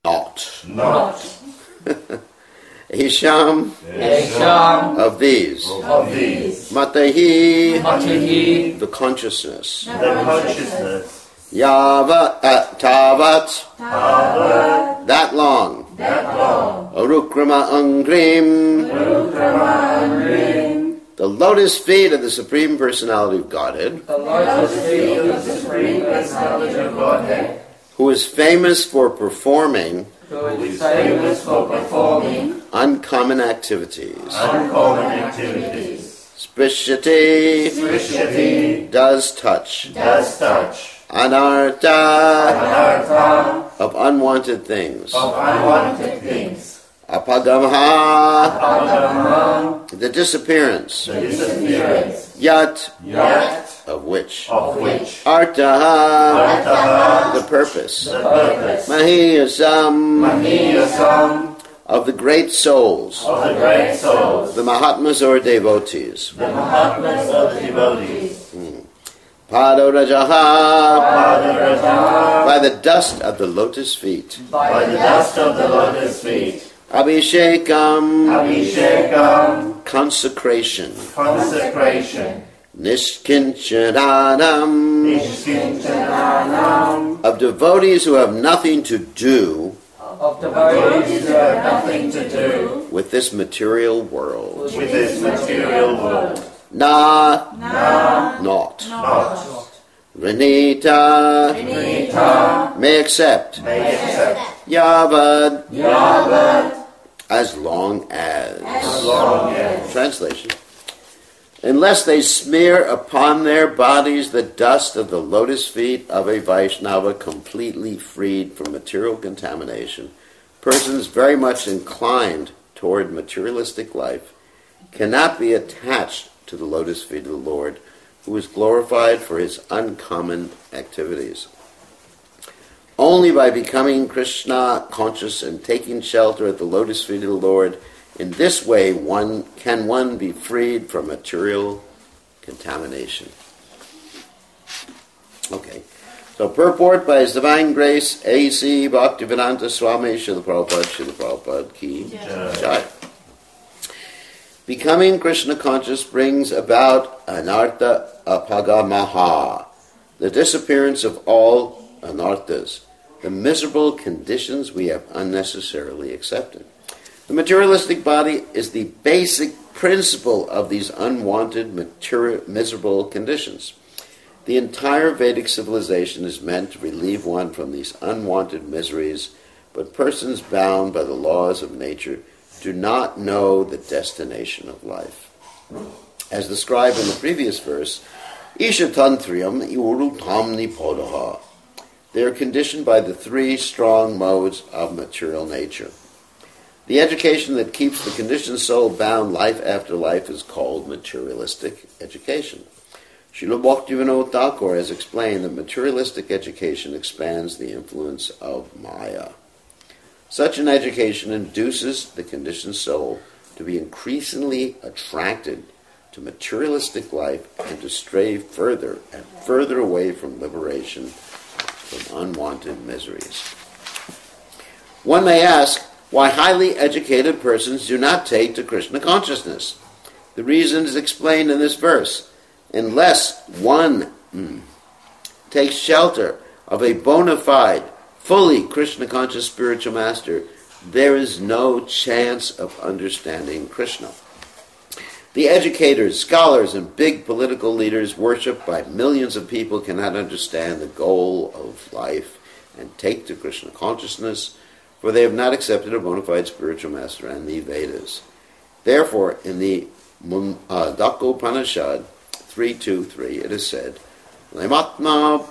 not. Not. Hisham, of these. Matahi, the consciousness. Tavat, that long. Arukrama Angrim, the lotus feet of the Supreme Personality of Godhead, who is famous for performing uncommon activities. Sprishati, does touch. Anartha, of unwanted things. Apagamha, the disappearance. Yat, of which. Artaha, the purpose. Mahiyasam, of the great souls. The Mahatmas or devotees. Padorajaha, by the dust of the lotus feet. Abhishekam, consecration. Nishkinchananam, of devotees who have nothing to do with this material world. Not. Renita, may accept. Yavad, as long as. Translation. Unless they smear upon their bodies the dust of the lotus feet of a Vaishnava completely freed from material contamination, persons very much inclined toward materialistic life cannot be attached to the lotus feet of the Lord, who is glorified for his uncommon activities. Only by becoming Krishna conscious and taking shelter at the lotus feet of the Lord, in this way one can be freed from material contamination. Okay, so purport by His Divine Grace, A.C. Bhaktivedanta Swami Srila Prabhupada Ki Jai. Becoming Krishna conscious brings about anartha apagamaha, the disappearance of all anarthas, the miserable conditions we have unnecessarily accepted. The materialistic body is the basic principle of these unwanted miserable conditions. The entire Vedic civilization is meant to relieve one from these unwanted miseries, but persons bound by the laws of nature do not know the destination of life. As described in the previous verse, Ishatantriyam iurutam nipodaha. They are conditioned by the three strong modes of material nature. The education that keeps the conditioned soul bound life after life is called materialistic education. Srila Bhaktivinoda Thakur has explained that materialistic education expands the influence of Maya. Such an education induces the conditioned soul to be increasingly attracted to materialistic life and to stray further and further away from liberation from unwanted miseries. One may ask why highly educated persons do not take to Krishna consciousness. The reason is explained in this verse. Unless one takes shelter of a bona fide, fully Krishna conscious spiritual master, there is no chance of understanding Krishna. The educators, scholars, and big political leaders worshipped by millions of people cannot understand the goal of life and take to Krishna consciousness, for they have not accepted a bona fide spiritual master and the Vedas. Therefore, in the Mundaka Upanishad 3.2.3, it is said, Lematma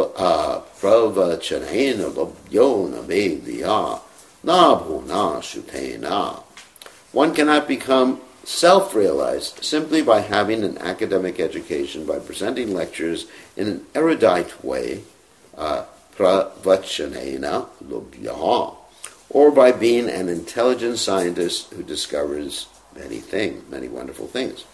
pravachanena labhyona vedya nabhuna shutena. One cannot become self-realized simply by having an academic education, by presenting lectures in an erudite way, pravachanena labhya, or by being an intelligent scientist who discovers many wonderful things.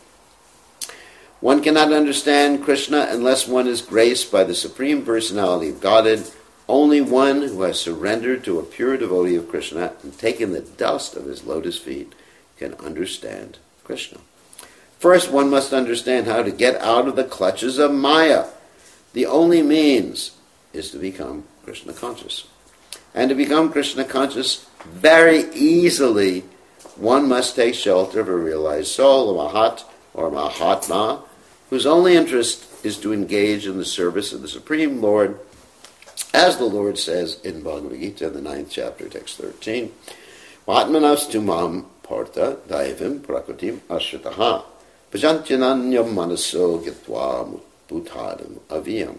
One cannot understand Krishna unless one is graced by the Supreme Personality of Godhead, Only one who has surrendered to a pure devotee of Krishna and taken the dust of his lotus feet can understand Krishna. First, one must understand how to get out of the clutches of Maya. The only means is to become Krishna conscious. And to become Krishna conscious very easily, one must take shelter of a realized soul, a Mahat or Mahatma, whose only interest is to engage in the service of the Supreme Lord, as the Lord says in Bhagavad Gita, the 9th chapter, text 13, Mahatmanas tumam partha daivim prakutim ashritaha bhajantyananyam manaso gitva bhutadam aviyam.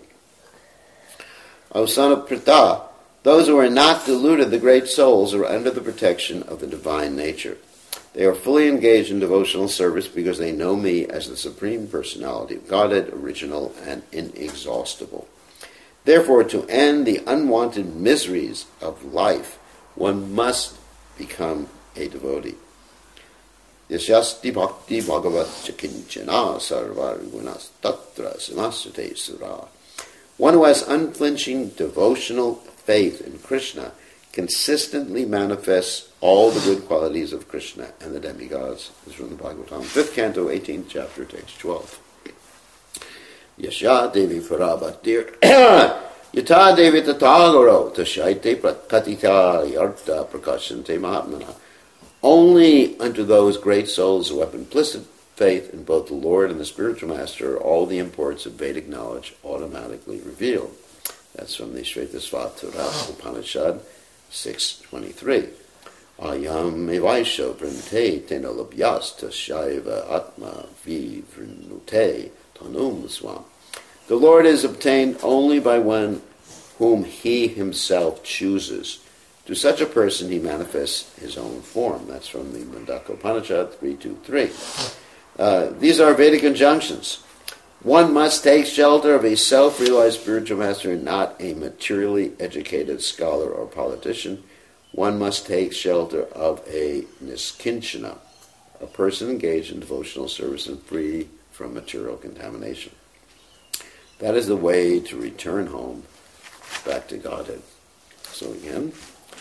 O son of Pritha, those who are not deluded, the great souls, are under the protection of the divine nature. They are fully engaged in devotional service because they know me as the Supreme Personality of Godhead, original and inexhaustible. Therefore, to end the unwanted miseries of life, one must become a devotee. Yasyasti bhakti bhagavat chakinchana sarvar gunas tatra samasate sura. One who has unflinching devotional faith in Krishna consistently manifests all the good qualities of Krishna and the demigods. This is from the Bhagavatam, 5th canto, 18th chapter, text 12. Yasha Devi Parabhatir Yata Devi Tatagaro Tashaite Prakatita Yarta Prakashante Mahatmana. Only unto those great souls who have implicit faith in both the Lord and the spiritual master are all the imports of Vedic knowledge automatically revealed. That's from the Shvetashvatara Upanishad 6.23. Ayam evaisha vrinte tenolabhyasta shaiva atma vivrinute tanum swam. The Lord is obtained only by one whom he himself chooses. To such a person he manifests his own form. That's from the Mundaka Upanishad 3.2.3. These are Vedic injunctions. One must take shelter of a self-realized spiritual master and not a materially educated scholar or politician. One must take shelter of a niskinchana, a person engaged in devotional service and free from material contamination. That is the way to return home, back to Godhead. So again,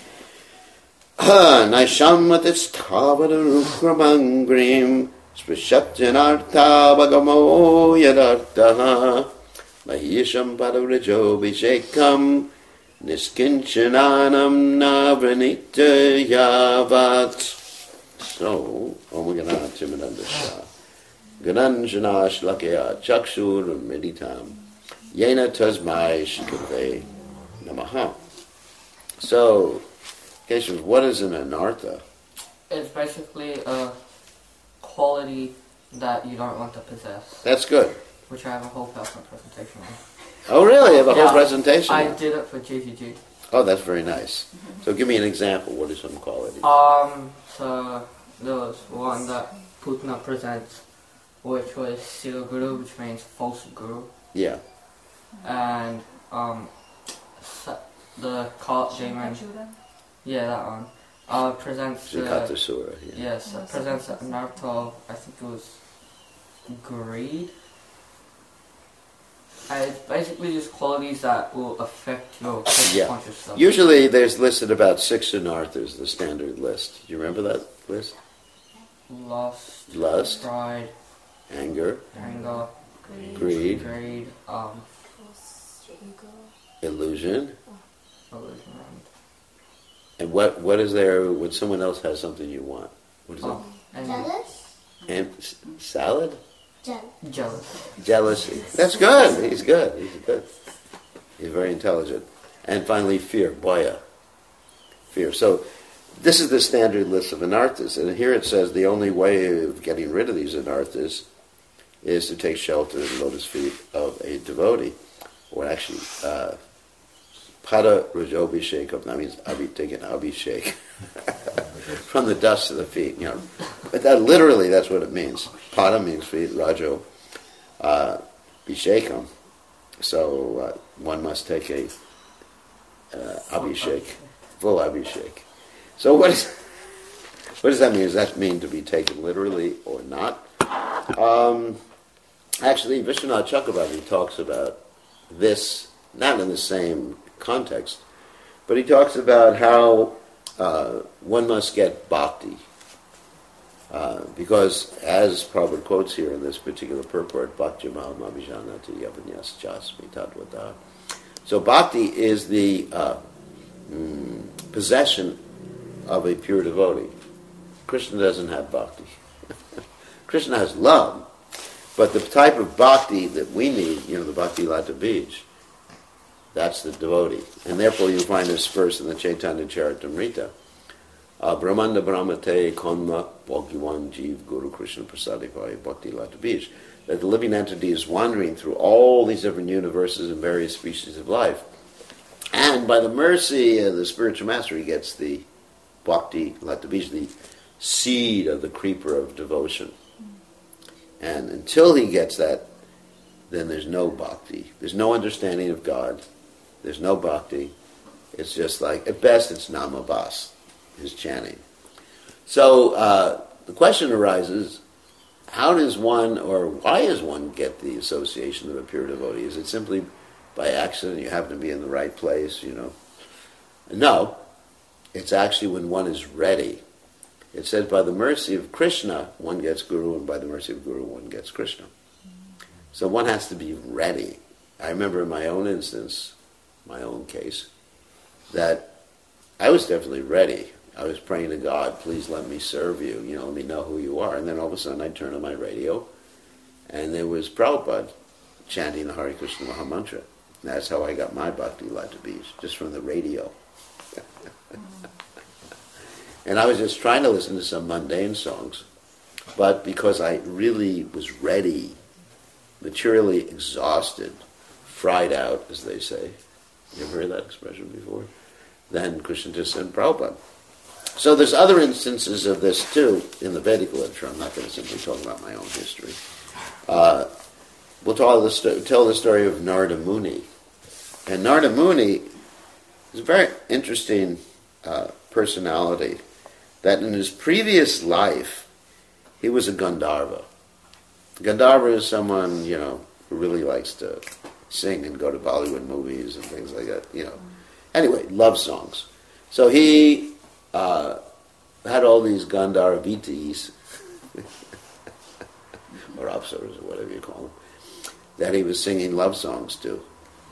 Naishamatis tavadarukrabangrim Sprishatjanartha bhagamo yadartaha Mahisham padavrajo vishekam Niskinchananam navranita yavat. So, Om Gana Chimanandasha Gananjana Shlakya Chakshur Meditam Yena Tasmai Shikave Namaha. So, Keshav, what is an anartha? It's basically a quality that you don't want to possess. That's good. Which I have a whole PowerPoint presentation on. Oh, really? You have a whole presentation? I did it for JGG. Oh, that's very nice. So give me an example. What is some quality? So there was one that Putna presents, which was Sila Guru, which means false guru. Yeah. And the Jamin, yeah, that one. Presents Jakatasura, yes, presents an art of, I think it was greed. And it's basically just qualities that will affect your conscious stuff. Usually there's listed about 6 anarthas, the standard list. Do you remember that list? Lust. Pride. Anger. Greed. Illusion. And what is there when someone else has something you want? What is that? Jealous? And salad? Jealousy. That's good. He's good. He's very intelligent. And finally, fear. Bhaya. Fear. So this is the standard list of anarthas. And here it says the only way of getting rid of these anarthas is to take shelter in the lotus feet of a devotee. Or actually, Pada Rajobhishekam, that means take an abhishek from the dust of the feet, But that literally, that's what it means. Pada means feet, Rajo, Bhishekam. So one must take a abhishek, full abhishek. So what does that mean? Does that mean to be taken literally or not? Actually, Vishwanath Chakravarti talks about this, not in the same context. But he talks about how one must get bhakti. Because, as Prabhupada quotes here in this particular purport, Bhakti Mahamabhijanati Yavanyas Jasmi Tadvata. So bhakti is the possession of a pure devotee. Krishna doesn't have bhakti. Krishna has love, but the type of bhakti that we need, the Bhakti Lata Bij, that's the devotee. And therefore you find this verse in the Chaitanya Charitamrita. Brahmanda Brahmate Konma Bhagwan Jeev Guru Krishna Prasadivaya Bhakti Lata Bij. That the living entity is wandering through all these different universes and various species of life. And by the mercy of the spiritual master, he gets the Bhakti Lata Bij, the seed of the creeper of devotion. And until he gets that, then there's no bhakti. There's no understanding of God. There's no bhakti. It's just like, at best, it's namabhas, his chanting. So the question arises, how does one, or why does one get the association of a pure devotee? Is it simply by accident, you happen to be in the right place, No, it's actually when one is ready. It says, by the mercy of Krishna, one gets Guru, and by the mercy of Guru, one gets Krishna. So one has to be ready. I remember in my own instance, my own case, that I was definitely ready. I was praying to God, please let me serve you, let me know who you are. And then all of a sudden I turned on my radio, and there was Prabhupada chanting the Hare Krishna Maha Mantra. And that's how I got my Bhakti Lata Bij, just from the radio. And I was just trying to listen to some mundane songs, but because I really was ready, materially exhausted, fried out, as they say. You ever heard that expression before? Then Krishna just sent Prabhupada. So there's other instances of this too in the Vedic literature. I'm not going to simply talk about my own history. We'll tell the story of Narada Muni. And Narada Muni is a very interesting personality. That in his previous life, he was a Gandharva. Gandharva is someone, who really likes to sing and go to Bollywood movies and things like that, Anyway, love songs. So he had all these Gandharvitis, or apsaras, or whatever you call them, that he was singing love songs to,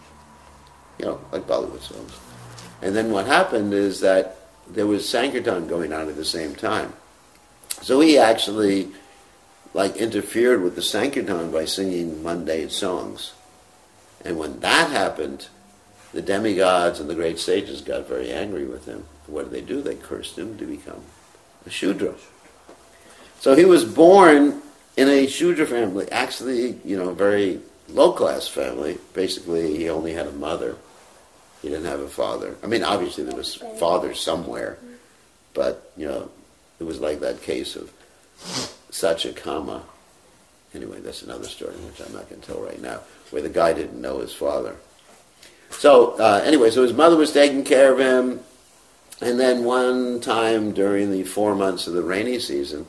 like Bollywood songs. And then what happened is that there was Sankirtan going on at the same time. So he actually interfered with the Sankirtan by singing mundane songs. And when that happened, the demigods and the great sages got very angry with him. What did? They cursed him to become a Shudra. So he was born in a Shudra family, actually, a very low-class family. Basically, he only had a mother. He didn't have a father. I mean, obviously there was father somewhere, but, it was like that case of Satyakama. Anyway, that's another story, which I'm not going to tell right now, where the guy didn't know his father. So, so his mother was taking care of him, and then one time during the 4 months of the rainy season,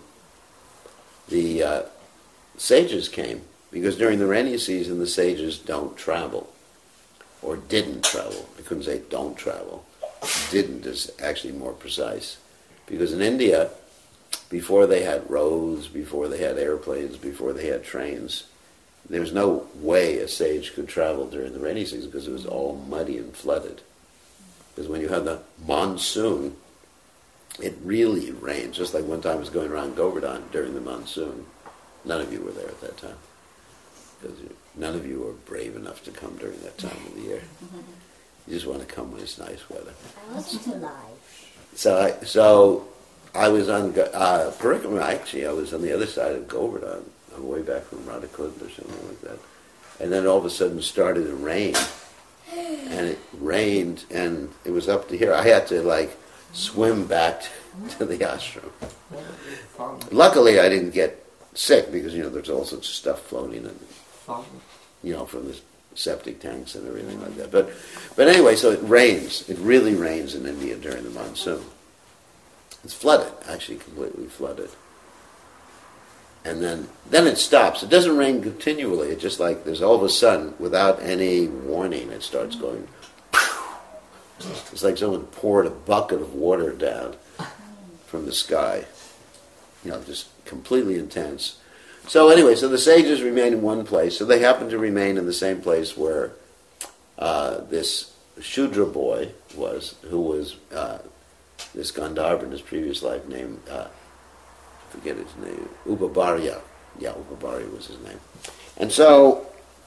the sages came, because during the rainy season, the sages don't travel. Or didn't travel. I couldn't say don't travel. Didn't is actually more precise. Because in India, before they had roads, before they had airplanes, before they had trains, there was no way a sage could travel during the rainy season because it was all muddy and flooded. Because when you have the monsoon, it really rains. Just like one time I was going around Govardhan during the monsoon. None of you were there at that time. Because none of you are brave enough to come during that time of the year. You just want to come when it's nice weather. I want to lie. So I was on Parikrama. Actually, I was on the other side of Govardhan, on the way back from Radhakund or something like that. And then all of a sudden started to rain. And it rained, and it was up to here. I had to, swim back to the ashram. Luckily, I didn't get sick because, there's all sorts of stuff floating in from the septic tanks and everything like that. But anyway, so it rains. It really rains in India during the monsoon. It's flooded, actually completely flooded. And then it stops. It doesn't rain continually. It's just like there's all of a sudden, without any warning, it starts going It's like someone poured a bucket of water down from the sky. Just completely intense. So anyway, so the sages remained in one place. So they happened to remain in the same place where this Shudra boy was, who was this Gandharva in his previous life named, forget his name, Upabarya. Yeah, Upabarya was his name. And so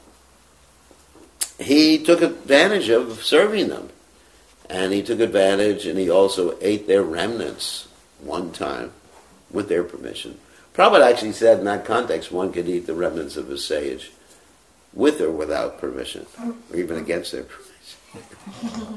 he took advantage of serving them. And he took advantage, and he also ate their remnants one time with their permission. Prabhupada actually said in that context one could eat the remnants of a sage with or without permission, or even against their permission.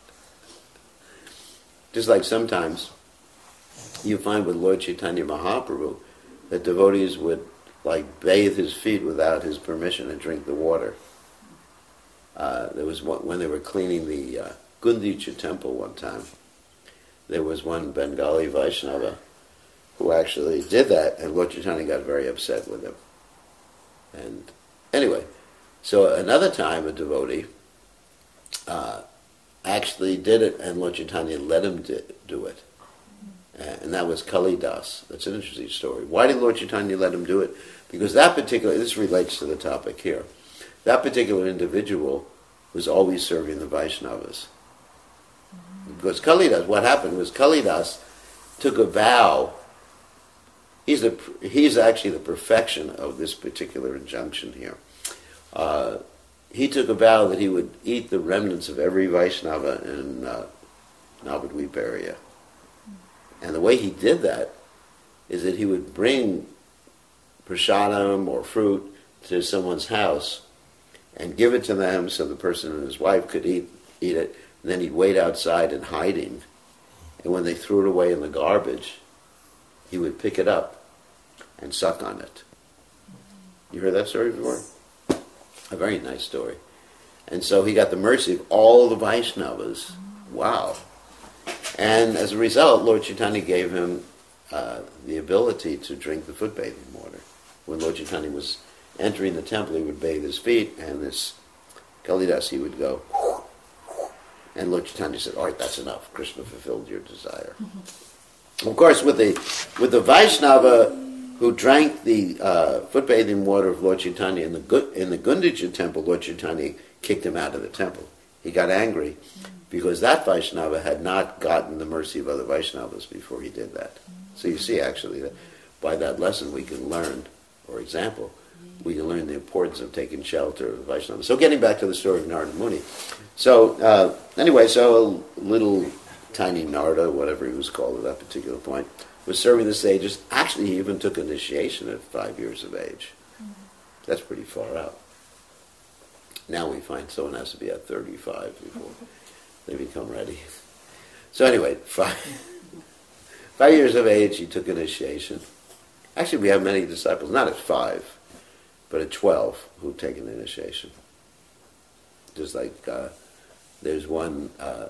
Just like sometimes you find with Lord Chaitanya Mahaprabhu that devotees would bathe his feet without his permission and drink the water. There was one, when they were cleaning the Gundicha temple one time, there was one Bengali Vaishnava who actually did that, and Lord Chaitanya got very upset with him. And anyway, so another time a devotee actually did it, and Lord Chaitanya let him do it. And that was Kalidas. That's an interesting story. Why did Lord Chaitanya let him do it? Because this relates to the topic here. That particular individual was always serving the Vaishnavas. Because Kalidas, what happened was Kalidas took a vow. He's actually the perfection of this particular injunction here. He took a vow that he would eat the remnants of every Vaishnava in Navadvip area. And the way he did that is that he would bring prasadam or fruit to someone's house and give it to them so the person and his wife could eat it. And then he'd wait outside in hiding. And when they threw it away in the garbage, he would pick it up and suck on it. You heard that story before? A very nice story. And so he got the mercy of all the Vaishnavas. Wow. And as a result, Lord Chaitanya gave him the ability to drink the foot bathing water. When Lord Chaitanya was entering the temple, he would bathe his feet, and this Kalidas, he would go, and Lord Chaitanya said, all right, that's enough. Krishna fulfilled your desire. Mm-hmm. Of course, with the Vaishnava who drank the foot bathing water of Lord Chaitanya in the Gundicha temple, Lord Chaitanya kicked him out of the temple. He got angry because that Vaishnava had not gotten the mercy of other Vaishnavas before he did that. So you see, actually, that by that lesson we can learn, or example, we can learn the importance of taking shelter of the Vaishnavas. So getting back to the story of Narada Muni. So anyway, so a little tiny Narada, whatever he was called at that particular point, was serving the sages. Actually, he even took initiation at 5 years of age. That's pretty far out. Now we find someone has to be at 35 before they become ready. So anyway, 5 years of age, he took initiation. Actually, we have many disciples, not at 5, but at 12, who've taken initiation. Just like there's one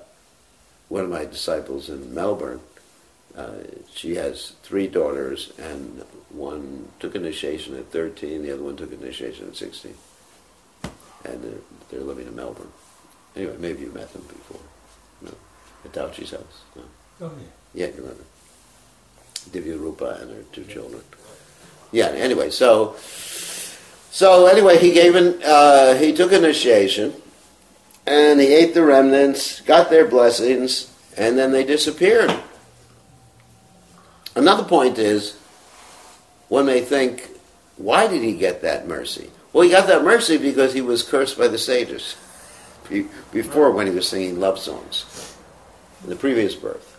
of my disciples in Melbourne. She has 3 daughters, and one took initiation at 13, the other one took initiation at 16. And they're living in Melbourne. Anyway, maybe you met them before. No? At Tauchi's house. No? Oh, yeah. Yeah, you remember. Divya Rupa and her 2 children. Yeah, anyway, so anyway, he took initiation, and he ate the remnants, got their blessings, and then they disappeared. Another point is, one may think, why did he get that mercy? Well, he got that mercy because he was cursed by the sages before, when he was singing love songs in the previous birth.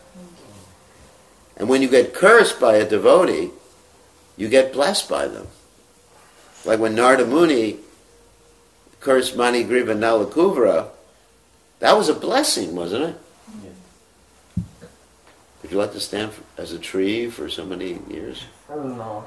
And when you get cursed by a devotee, you get blessed by them. Like when Narada Muni cursed Manigriva Nalakuvara, that was a blessing, wasn't it? Yeah. Would you like to stand as a tree for so many years? I don't know.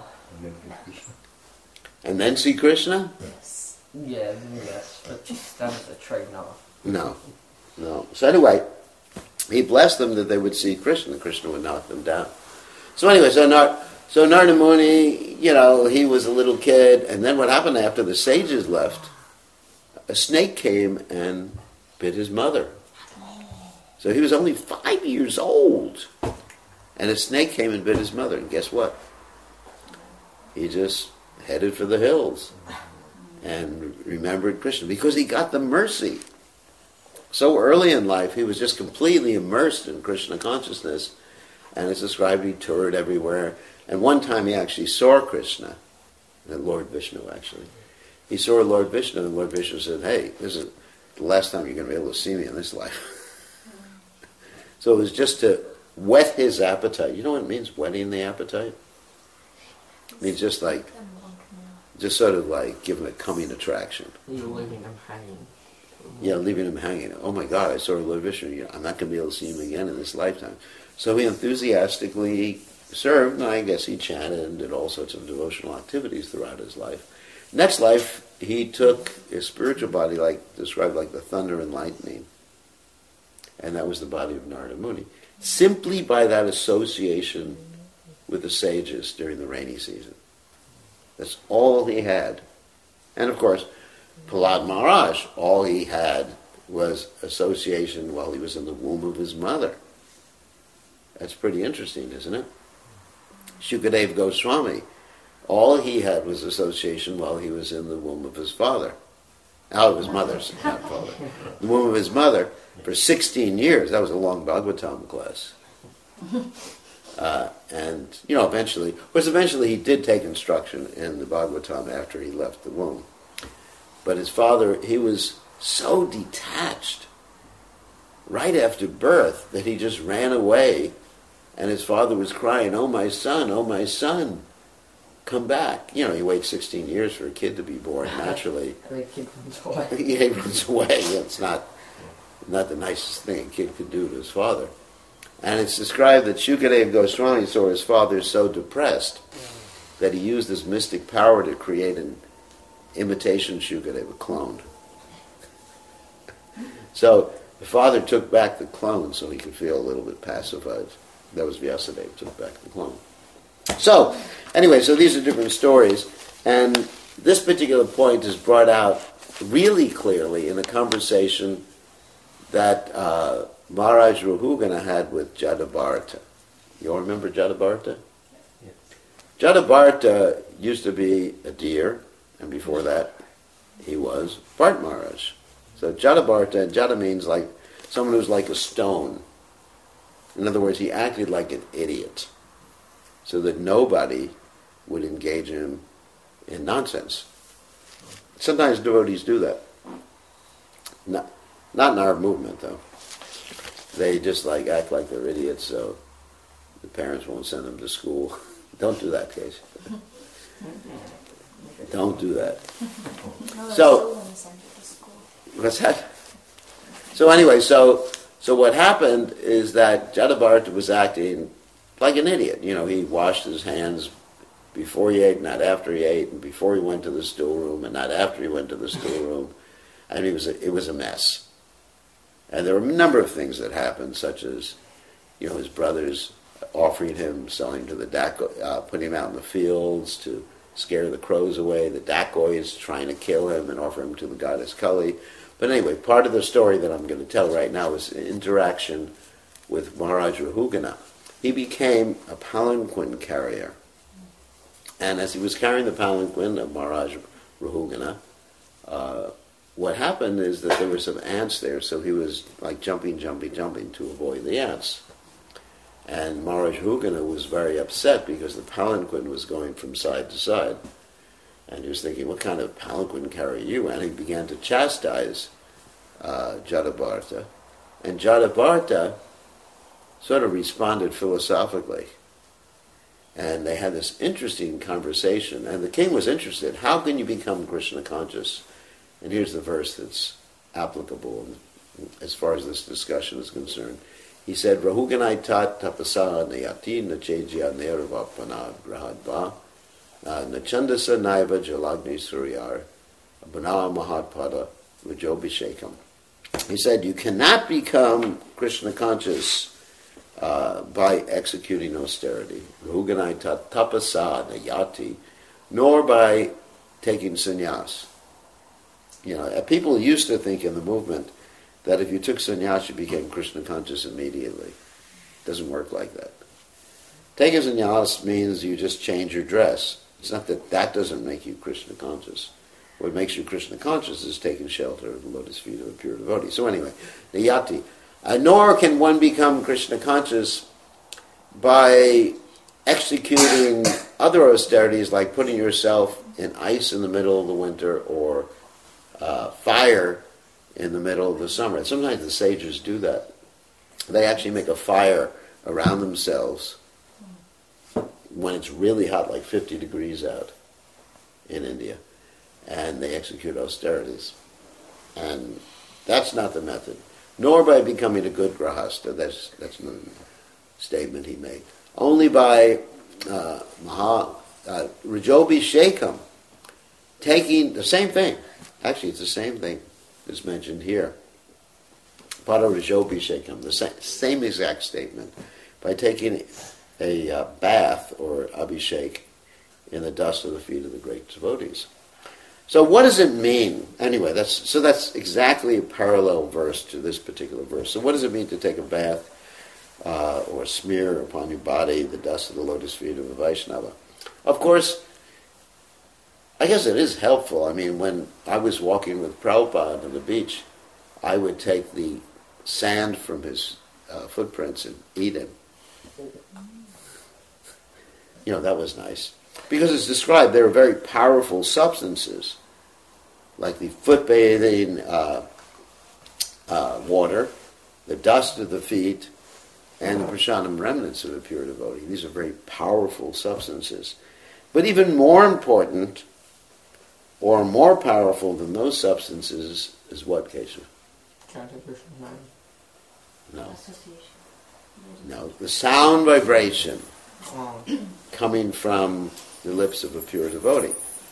And then see Krishna? Yes. Yeah, yes. But just stand as a tree, no. No. So anyway, he blessed them that they would see Krishna, and Krishna would knock them down. So anyway, so Narada Muni, he was a little kid, and then what happened after the sages left, a snake came and bit his mother. So he was only 5 years old. And a snake came and bit his mother. And guess what? He just headed for the hills and remembered Krishna because he got the mercy. So early in life, he was just completely immersed in Krishna consciousness. And it's described he toured everywhere. And one time he actually saw Krishna, Lord Vishnu actually. He saw Lord Vishnu, and Lord Vishnu said, hey, this is the last time you're going to be able to see me in this life. So it was just to whet his appetite. You know what it means, whetting the appetite? It means just sort of like giving a coming attraction. You're leaving him hanging. Yeah, leaving him hanging. Oh my God, I saw Lord Vishnu. I'm not going to be able to see him again in this lifetime. So he enthusiastically served, and I guess he chanted and did all sorts of devotional activities throughout his life. Next life, he took his spiritual body, described like the thunder and lightning, and that was the body of Narada Muni. Simply by that association with the sages during the rainy season. That's all he had. And of course, Prahlad Maharaj, all he had was association while he was in the womb of his mother. That's pretty interesting, isn't it? Shukadeva Goswami, all he had was association while he was in the womb of his father. Out of his mother's, not father. The womb of his mother for 16 years. That was a long Bhagavatam class. And, eventually he did take instruction in the Bhagavatam after he left the womb. But his father, he was so detached right after birth that he just ran away, and his father was crying, oh my son, come back. He waits 16 years for a kid to be born naturally. The kid runs away. Yeah, he runs away. It's not the nicest thing a kid could do to his father. And it's described that Shukadeva Goswami saw his father so depressed that he used his mystic power to create an imitation Shukadeva, clone. So the father took back the clone so he could feel a little bit pacified. That was Vyasadeva, took back the clone. So, anyway, so these are different stories. And this particular point is brought out really clearly in a conversation that Maharaj Rahugana had with Jadabharata. You all remember Jadabharata? Yeah. Jadabharata used to be a deer, and before that he was Bharat Maharaj. So Jadabharata, Jada means like someone who's like a stone. In other words, he acted like an idiot, so that nobody would engage him in nonsense. Sometimes devotees do that. Not in our movement, though. They just act like they're idiots, so the parents won't send them to school. Don't do that, Casey. Don't do that. So, what's that? So anyway, so what happened is that Jadabharata was acting like an idiot. He washed his hands before he ate, not after he ate, and before he went to the stoolroom, and not after he went to the stoolroom. And it was a mess. And there were a number of things that happened, such as, his brothers offering him, selling to the putting him out in the fields to scare the crows away. The dacoits trying to kill him and offer him to the goddess Kali. But anyway, part of the story that I'm going to tell right now is an interaction with Maharaj Rahugana. He became a palanquin carrier. And as he was carrying the palanquin of Maharaj Rahugana, what happened is that there were some ants there, so he was jumping to avoid the ants. And Maharaj Rahugana was very upset because the palanquin was going from side to side. And he was thinking, what kind of palanquin carrier are you? And he began to chastise Jadabharata. And Jadabharata sort of responded philosophically. And they had this interesting conversation. And the king was interested. How can you become Krishna conscious? And here's the verse that's applicable as far as this discussion is concerned. He said, Rahuganai tat tapasa nayati nachejya nervapana grahadva nachandasa naiva jalagni suryar abhana mahatpada vajobhishekam. He said, you cannot become Krishna conscious by executing austerity. Rahuganai tat tapasa nayati, nor by taking sannyas. People used to think in the movement that if you took sannyas, you became Krishna conscious immediately. It doesn't work like that. Taking sannyas means you just change your dress. It's not that that doesn't make you Krishna conscious. What makes you Krishna conscious is taking shelter of the lotus feet of a pure devotee. So anyway, niyati. Nor can one become Krishna conscious by executing other austerities like putting yourself in ice in the middle of the winter or fire in the middle of the summer. Sometimes the sages do that. They actually make a fire around themselves when it's really hot, like 50 degrees out in India, and they execute austerities. And that's not the method. Nor by becoming a good grahasta. That's the statement he made. Only by Rajobi Shekam, taking the same thing. Actually, it's the same thing that's mentioned here. Pada Rajobi Shekam, the same exact statement. By taking a bath or abhishek in the dust of the feet of the great devotees. So what does it mean? Anyway, that's exactly a parallel verse to this particular verse. So what does it mean to take a bath or smear upon your body the dust of the lotus feet of a Vaishnava? Of course, I guess it is helpful. I mean, when I was walking with Prabhupada on the beach, I would take the sand from his footprints and eat him. You know, that was nice. Because it's described, they were very powerful substances, like the foot-bathing water, the dust of the feet, and the prasadam remnants of a pure devotee. These are very powerful substances. But even more important, or more powerful than those substances, is what, Keshav? Chanting Krishna's name. No. No, the sound vibration Oh. coming from the lips of a pure devotee.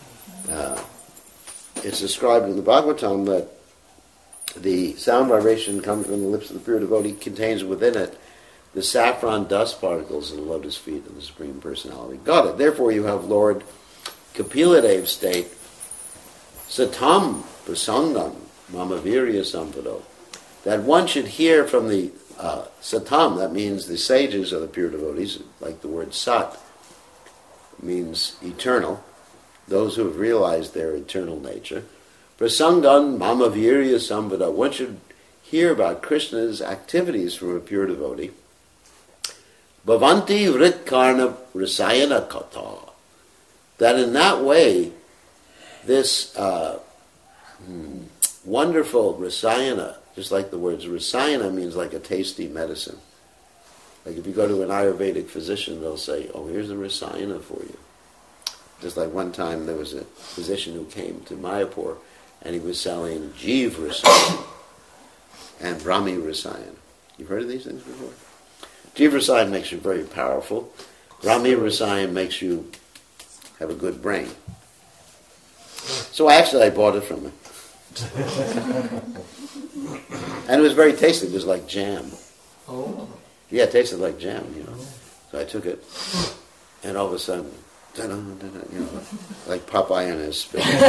It's described in the Bhagavatam that the sound vibration coming from the lips of the pure devotee contains within it the saffron dust particles of the lotus feet of the Supreme Personality of Godhead. Therefore you have Lord Kapiladev state, Satam Prasangam Mamavirya Sampado, that one should hear from the Satam, that means the sages of the pure devotees, like the word Sat means eternal, those who have realized their eternal nature. Prasangan Mamavirya Samvada, one should hear about Krishna's activities from a pure devotee. Bhavanti Vritkarna Rasayana Kata, that in that way, this wonderful Rasayana, just like the words Rasayana means like a tasty medicine. Like if you go to an Ayurvedic physician, they'll say, oh, here's a Rasayana for you. Just like one time there was a physician who came to Mayapur and he was selling Jeev Rasayana and Brahmi Rasayana. You've heard of these things before? Jeev Rasayana makes you very powerful. Brahmi Rasayana makes you have a good brain. So I bought it from him. And it was very tasty. It was like jam. Oh. Yeah, it tasted like jam, you know. So I took it, and all of a sudden, you know, like Popeye and his spit. You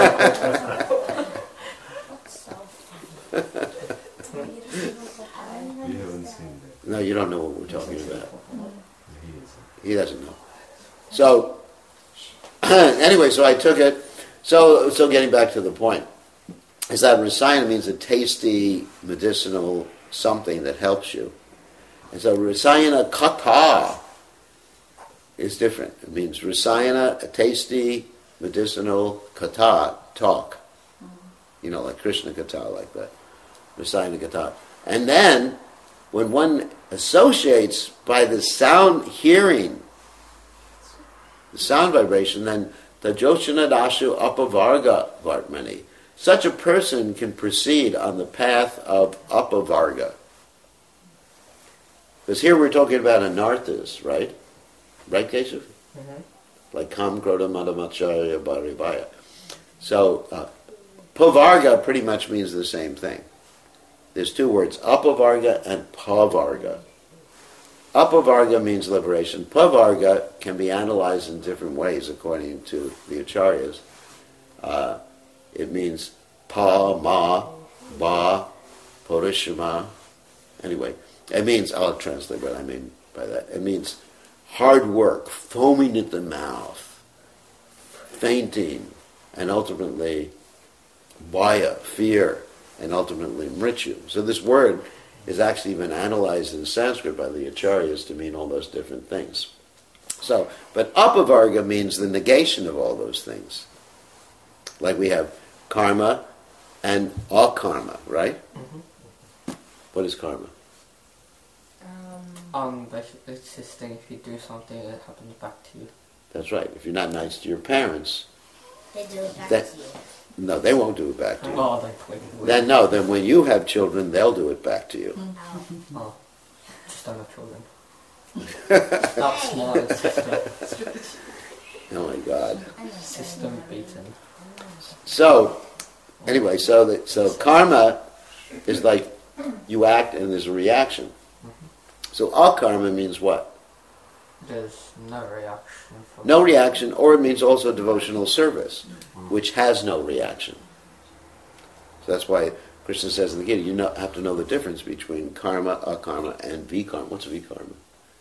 haven't seen that. No, you don't know what we're talking about. He doesn't know. So, anyway, so I took it. So getting back to the point, is that Rasayana means a tasty medicinal something that helps you. And so Rasayana Katha is different. It means Rasayana, a tasty medicinal Katha, talk. You know, like Krishna Katha, like that. Rasayana Katha. And then, when one associates by the sound hearing, the sound vibration, then Tajoshana Dashu Apavarga Vartmani. Such a person can proceed on the path of Apavarga. Because here we're talking about anarthas, right? Right, Keshav? Mm-hmm. Like Kam, Krodha, Madhamacharya, Bharibhaya. So, Pavarga pretty much means the same thing. There's two words, Apavarga and Pavarga. Apavarga means liberation. Pavarga can be analyzed in different ways according to the Acharyas. It means pa, ma, ba, Porishima. Anyway, it means, I'll translate what I mean by that. It means hard work, foaming at the mouth, fainting, and ultimately bhaya, fear, and ultimately mrityu. So this word is actually been analyzed in Sanskrit by the acharyas to mean all those different things. So, but apavarga means the negation of all those things. Like we have karma and akarma, right? Mm-hmm. What is karma? Basically it's this thing, if you do something, it happens back to you. That's right. If you're not nice to your parents, They do it back That- to you. no, they won't do it back to you. Oh, they played it. Then when you have children, they'll do it back to you. Oh, just don't have children. Outsmart system. Oh my God. System beaten. So, anyway, so karma is like you act and there's a reaction. So akarma means what? There's no reaction. From No reaction, or it means also devotional service, which has no reaction. So that's why Krishna says in the Gita, you have to know the difference between karma, akarma, and vikarma. What's vikarma?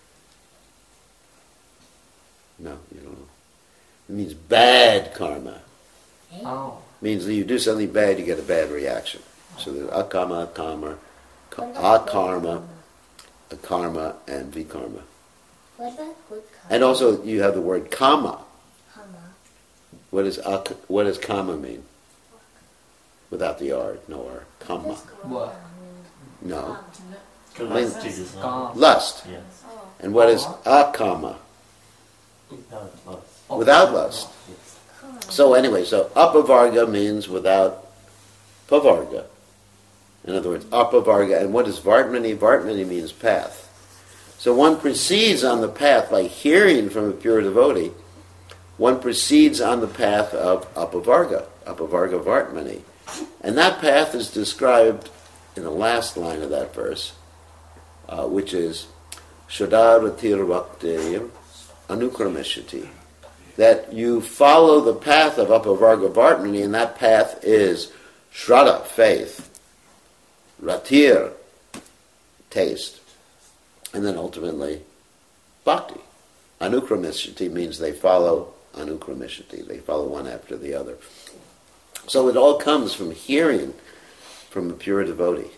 No, you don't know. It means bad karma. Oh. It means that you do something bad, you get a bad reaction. So there's akarma, akarma, and vikarma. What about good karma? And also you have the word kama. Karma. What does kama mean? Without the R, no R. Kama. What? No. Lust is Gone. Lust. Yes. And what is akama? Without lust. Without lust. Yes. So anyway, so apavarga means without pavarga. In other words, apavarga. And what is vartmani? Vartmani means path. So one proceeds on the path by hearing from a pure devotee. One proceeds on the path of apavarga vartmani. And that path is described in the last line of that verse, which is Shadaratir Vaktir Anukramishati. That you follow the path of apavarga vartmani, and that path is Shraddha, faith, Ratir, taste, and then ultimately bhakti. Anukramishati means they follow anukramishati. They follow one after the other. So it all comes from hearing from a pure devotee.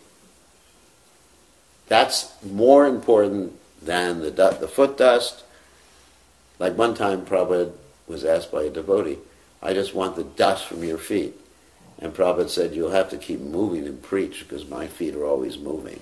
That's more important than the foot dust. Like one time Prabhupada was asked by a devotee, I just want the dust from your feet. And Prabhupada said, you'll have to keep moving and preach because my feet are always moving.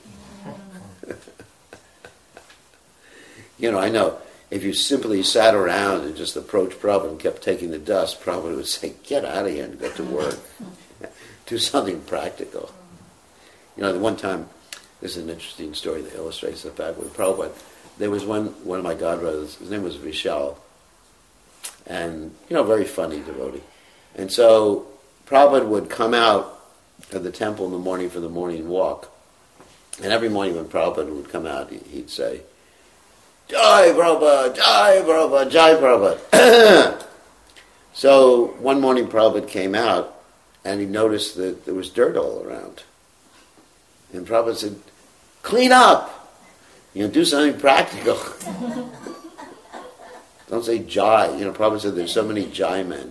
I know, if you simply sat around and just approached Prabhupada and kept taking the dust, Prabhupada would say, get out of here and get to work. Do something practical. The one time, this is an interesting story that illustrates the fact with Prabhupada. There was one of my godbrothers, his name was Vishal, and, very funny devotee. And so Prabhupada would come out of the temple in the morning for the morning walk, and every morning when Prabhupada would come out, he'd say, Jai Prabhupada, Jai Prabhupada, Jai Prabhupada. So one morning Prabhupada came out and he noticed that there was dirt all around. And Prabhupada said, clean up! Do something practical. Don't say Jai. Prabhupada said there's so many Jai men.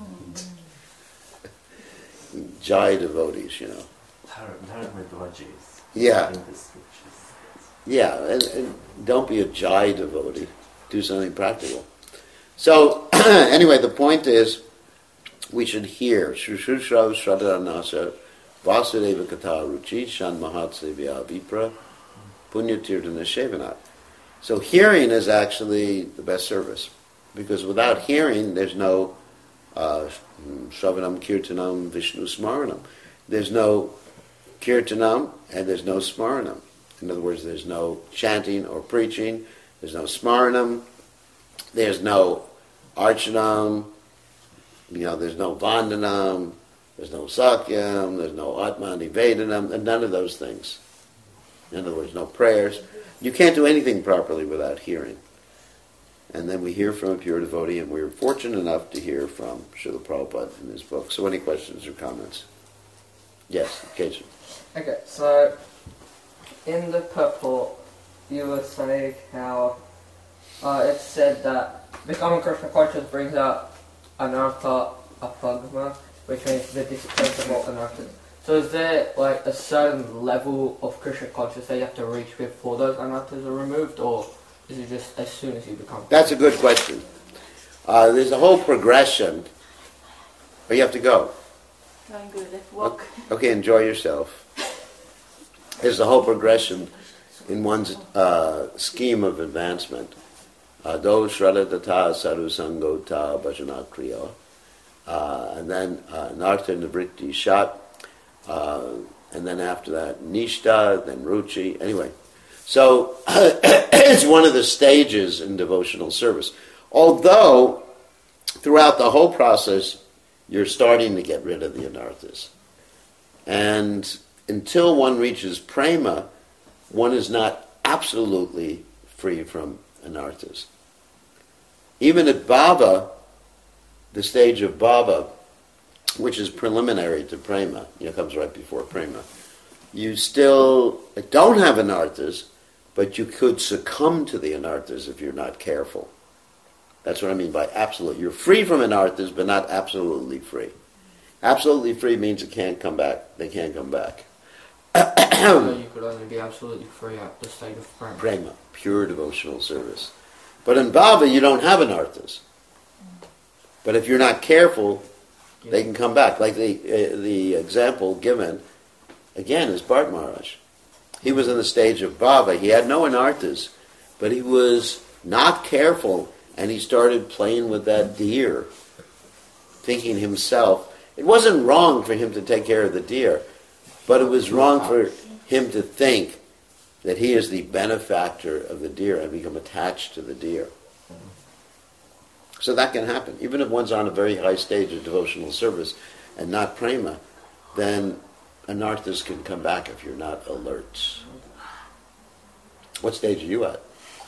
Jai devotees, Dharmadvajas. Yeah. In the scriptures. Yeah, and don't be a Jai devotee. Do something practical. So, anyway, the point is, we should hear Shrushrushrav Shraddhanasa Vasudeva Katha Ruchi Shan Mahatsevya Vipra Punyatirtana Shevanat. So hearing is actually the best service. Because without hearing, there's no Shravanam Kirtanam Vishnu Smaranam. There's no Kirtanam and there's no Smaranam. In other words, there's no chanting or preaching, there's no Smaranam, there's no Archanam, there's no Vandanam, there's no Sakyam, there's no Atmanivedanam, and none of those things. In other words, no prayers. You can't do anything properly without hearing. And then we hear from a pure devotee, and we're fortunate enough to hear from Srila Prabhupada in his book. So any questions or comments? Yes, Keshav. Okay, so in the purport, you were saying how it said that becoming Krishna conscious brings out anartha apagama, which means the disappearance of all anarthas. So is there like a certain level of Krishna consciousness that you have to reach before those anarthas are removed, or is it just as soon as you become? That's a good question. There's a whole progression. But you have to go. Going good. Walk. Okay, enjoy yourself. There's a whole progression in one's scheme of advancement. Do shradata sadhu sango ta bhajana kriya. And then nartha nivritti shat. And then after that nishta, then ruchi. Anyway, so it's one of the stages in devotional service. Although throughout the whole process, you're starting to get rid of the anarthas. And until one reaches prema, one is not absolutely free from anarthas. Even at bhava, the stage of bhava, which is preliminary to prema, comes right before prema, you still don't have anarthas, but you could succumb to the anarthas if you're not careful. That's what I mean by absolute. You're free from anarthas, but not absolutely free. Absolutely free means it can't come back. They can't come back. So you could only be absolutely free at the state of prema. Prema, pure devotional service. But in bhava, you don't have anarthas. But if you're not careful, they can come back. Like the example given, again, is Bharat Maharaj. He was in the stage of bhava. He had no anarthas, but he was not careful. And he started playing with that deer, thinking himself, it wasn't wrong for him to take care of the deer, but it was wrong for him to think that he is the benefactor of the deer and become attached to the deer. So that can happen. Even if one's on a very high stage of devotional service and not prema, then anarthas can come back if you're not alert. What stage are you at?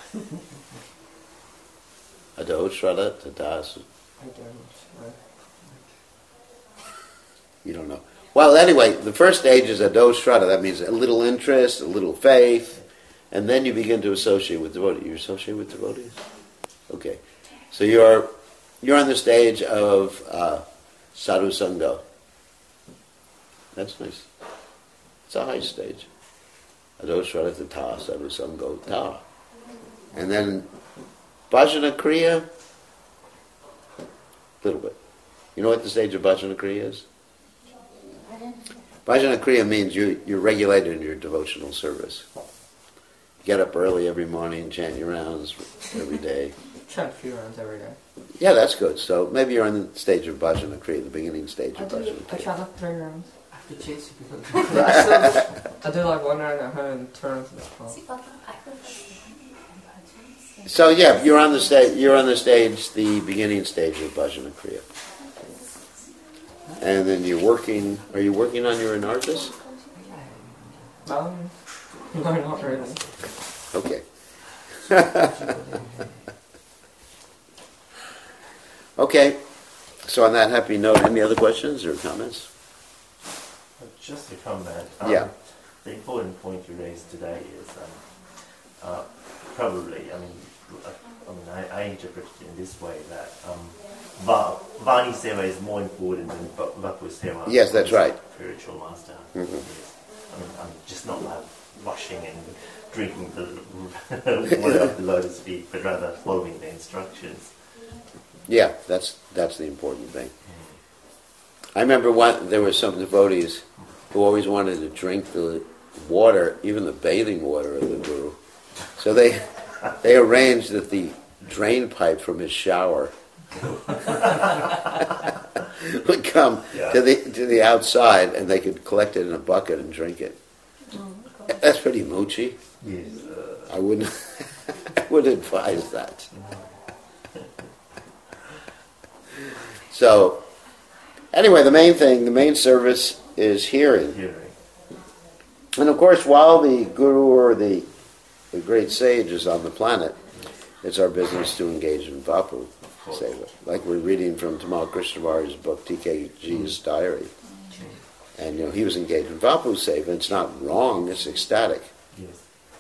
Ado, Shraddha, Tadas. I don't know. You don't know. Well, anyway, the first stage is Ado, Shraddha. That means a little interest, a little faith, and then you begin to associate with devotees. You associate with devotees? Okay. So you're on the stage of Sadhu Sangha. That's nice. It's a high stage. Ado, Shraddha, Tata, Sadhu Sangha, Ta. And then Bhajana Kriya, a little bit. You know what the stage of Bhajana Kriya is? Bhajana Kriya means you're regulated in your devotional service. Get up early every morning, chant your rounds every day. Chant a few rounds every day. Yeah, that's good. So maybe you're on the stage of Bhajana Kriya, the beginning stage of Bhajana I Kriya. chant like 3 rounds. I have to chase you because I do like 1 round at home and 2 rounds in the car. So yeah, you're on the stage. You're on the stage, the beginning stage of Bhajana Kriya, and then you're working. Are you working on your anarthas? No, not really. Okay. Okay. So on that happy note, any other questions or comments? just to comment. Yeah. The important point you raised today is probably. I interpret it in this way that Vani Seva is more important than Bhakti Seva. Yes, that's right. Spiritual master. Mm-hmm. Yes. I'm just not like washing and drinking the water of the lotus feet, but rather following the instructions. Yeah, that's the important thing. I remember there were some devotees who always wanted to drink the water, even the bathing water of the Guru. So they arranged that the drain pipe from his shower would come to the outside, and they could collect it in a bucket and drink it. That's pretty moochie. Yes. I wouldn't advise that. So, anyway, the main service is hearing. And of course, while the Guru or the great sage is on the planet, it's our business to engage in Vapu Seva. Like we're reading from Tamal Krishnavari's book, TKG's Diary. And he was engaged in Vapu Seva. It's not wrong, it's ecstatic. Yes.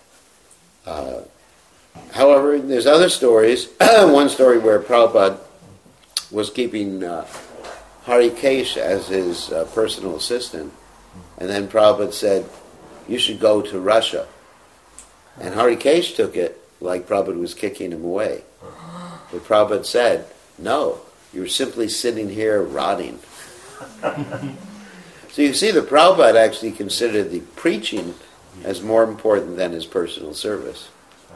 However, there's other stories. One story where Prabhupada was keeping Harikesh as his personal assistant, and then Prabhupada said, "You should go to Russia." And Harikesh took it like Prabhupada was kicking him away. But Prabhupada said, "No, you're simply sitting here rotting." So you see that Prabhupada actually considered the preaching as more important than his personal service.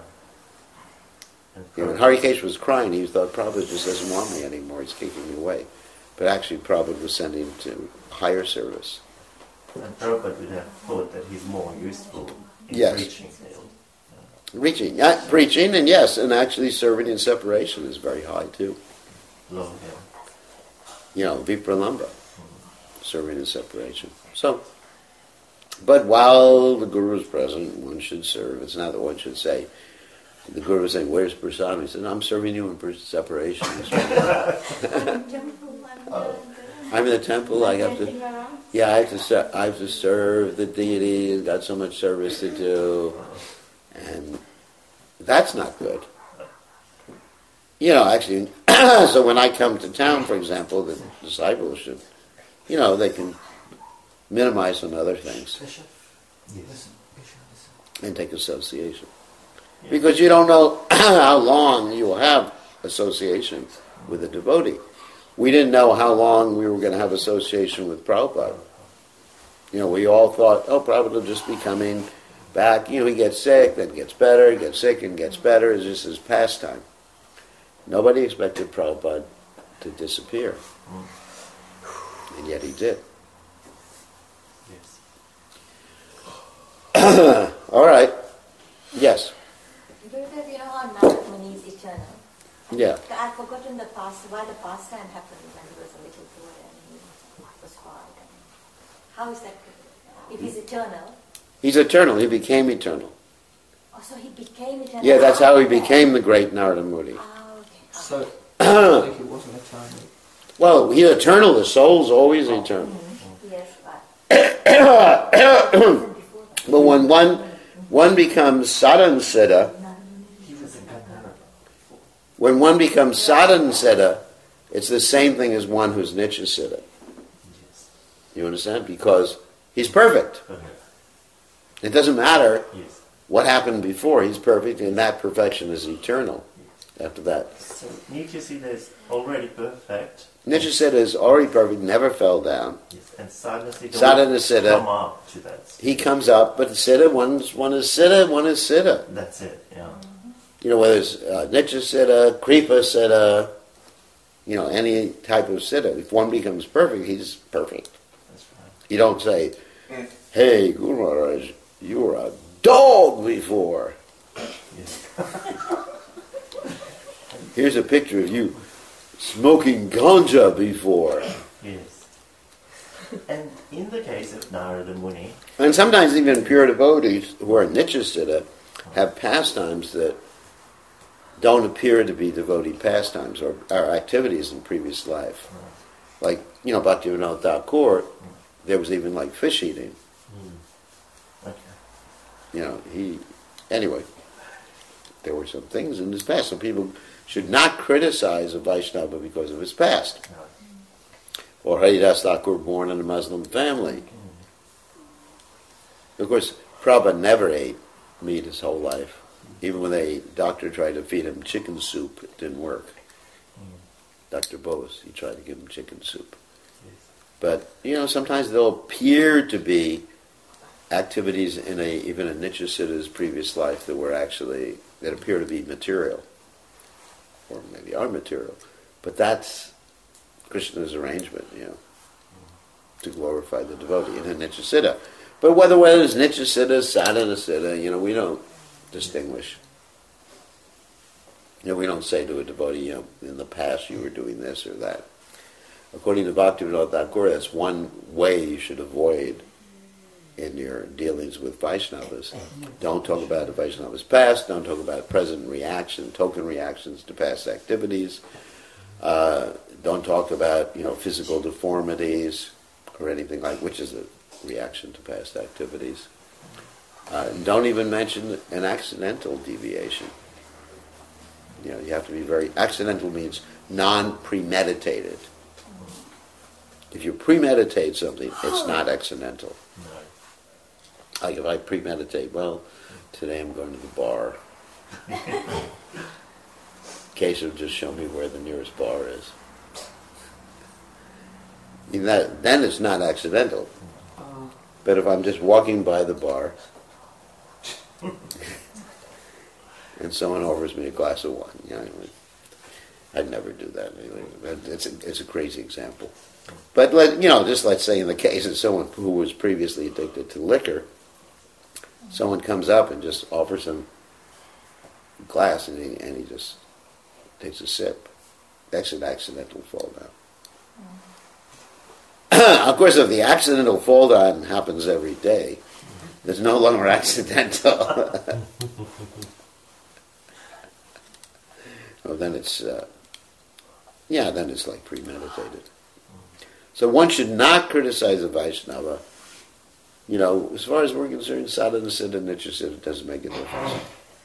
When Harikesh was crying, he thought, Prabhupada just doesn't want me anymore, he's kicking me away. But actually Prabhupada was sending him to higher service. And Prabhupada would have thought that he's more useful in Yes. preaching field. Preaching, and yes, and actually serving in separation is very high too. Low hill. Vipralambha, serving in separation. So, but while the Guru is present, one should serve. It's not that one should say, the Guru was saying, "Where's Prasadam?" He said, "I'm serving you in separation." I'm in the temple. I have to. Yeah, I have to serve the deity. I've got so much service to do, and that's not good. Actually, so when I come to town, for example, the disciples should, they can minimize on other things Yes. and take association. Because you don't know how long you will have association with a devotee. We didn't know how long we were going to have association with Prabhupada. We all thought, Prabhupada will just be coming back. He gets sick, then gets better, gets sick and gets better. It's just his pastime. Nobody expected Prabhupada to disappear. And yet he did. Yes. All right. Yes. Gurudev, you know how Narad Muni is eternal? Yeah. I've forgotten why the pastime happened when he was a little boy and he was hard. How is that? If he's eternal? He's eternal. He became eternal. Oh, so he became eternal. Yeah, that's how he after that. became the great Narada Muni. Ah, okay. So, I think it wasn't eternal. Well, he's eternal. The soul's always eternal. Yes, but before that. But when one becomes sadhan siddha, He was a Gandhara. when one becomes sadhan siddha, it's the same thing as one who's nitya siddha. Yes. You understand? Because he's perfect. Okay. It doesn't matter Yes. what happened before. He's perfect, and that perfection is eternal after that. So Nitya Siddha is already perfect. Nitya siddha is already perfect, never fell down. Yes. And Sadhana Siddha Sadhana will Siddha. come up to that. He comes up, but siddha, one is siddha, one is siddha. That's it. Yeah. Whether it's nitya siddha, kripa siddha, any type of siddha. If one becomes perfect, he's perfect. That's right. You don't say, "Hey, Guru Maharaj, you were a dog before. Yes. Here's a picture of you smoking ganja before." Yes. And in the case of Narada Muni, And sometimes even pure devotees who are nitya siddha have pastimes that don't appear to be devotee pastimes or activities in previous life. Like, Bhaktivinoda Thakur, there was even like fish eating. okay. Anyway, there were some things in his past. Some people should not criticize a Vaishnava because of his past. No. Or Haridas Thakur born in a Muslim family. Of course, Prabhupada never ate meat his whole life. Even when a doctor tried to feed him chicken soup, it didn't work. Dr. Bose, he tried to give him chicken soup. But, sometimes there'll appear to be activities in even a Nitya Siddha's previous life that appear to be material. Or maybe are material. But that's Krishna's arrangement, to glorify the devotee in a Nitya Siddha. But whether it's Nitya Siddha, Sadhana Siddha, we don't distinguish. We don't say to a devotee, in the past you were doing this or that. According to Bhaktivinoda Thakur, that's one way you should avoid in your dealings with Vaishnavas. Don't talk about the Vaishnava's past, don't talk about present reaction, token reactions to past activities. Don't talk about, physical deformities or anything like, which is a reaction to past activities. Don't even mention an accidental deviation. You know, you have to be very, accidental means non-premeditated. If you premeditate something, it's not accidental. No. Like if I premeditate, well, today I'm going to the bar. Keshav just show me where the nearest bar is. I mean, then it's not accidental. But if I'm just walking by the bar and someone offers me a glass of wine, you know, I'd never do that anyway. It's a crazy example. But just let's say in the case of someone who was previously addicted to liquor, someone comes up and just offers him a glass, and he just takes a sip. That's an accidental fall down. Of course, if the accidental fall down happens every day, it's no longer accidental. Oh, then it's then it's like premeditated. So one should not criticize a Vaishnava. You know, as far as we're concerned, sadhana siddha nitya siddha, it doesn't make a difference.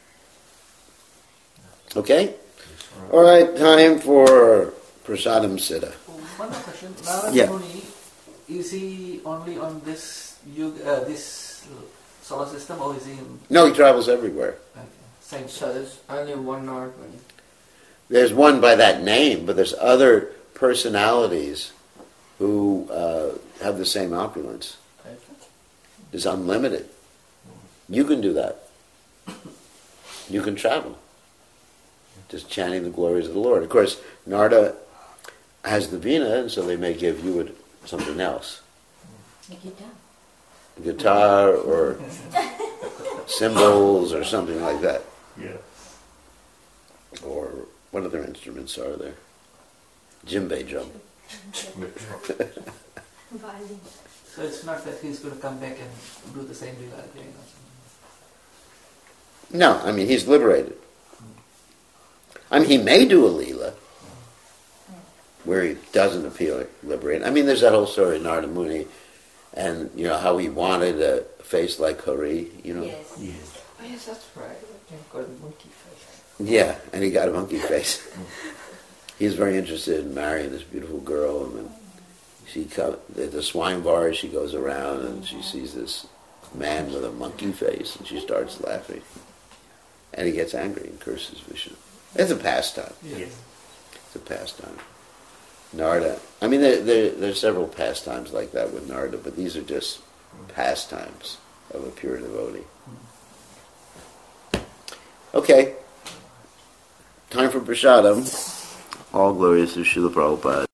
Okay? All right, time for prasadam siddha. One more question. Narada Yeah. Muni, is he only on this this solar system, or is he in No, he travels everywhere. same? So there's only one Narada. There's one by that name, but there's other personalities who have the same opulence. It's unlimited. You can do that. You can travel. Just chanting the glories of the Lord. Of course, Narada has the Veena, and so they may give you something else. The guitar. A guitar or cymbals or something like that. Yeah. Or what other instruments are there? Djembe drum. Violin. So it's not that he's going to come back and do the same lila again or something. No, I mean, he's liberated. I mean, he may do a Leela where he doesn't appear liberated. I mean, there's that whole story of Narada Muni and, you know, how he wanted a face like Hari, you know. Yes. Yes. Oh yes, that's right. You've got a monkey face. Yeah, and he got a monkey face. He's very interested in marrying this beautiful girl, and then at the swine bar, she goes around and she sees this man with a monkey face, and she starts laughing. And he gets angry and curses Vishnu. It's a pastime. Yes. It's a pastime. Narada. I mean, there's several pastimes like that with Narada, but these are just pastimes of a pure devotee. Okay. Time for prasadam. All glories to Srila Prabhupada.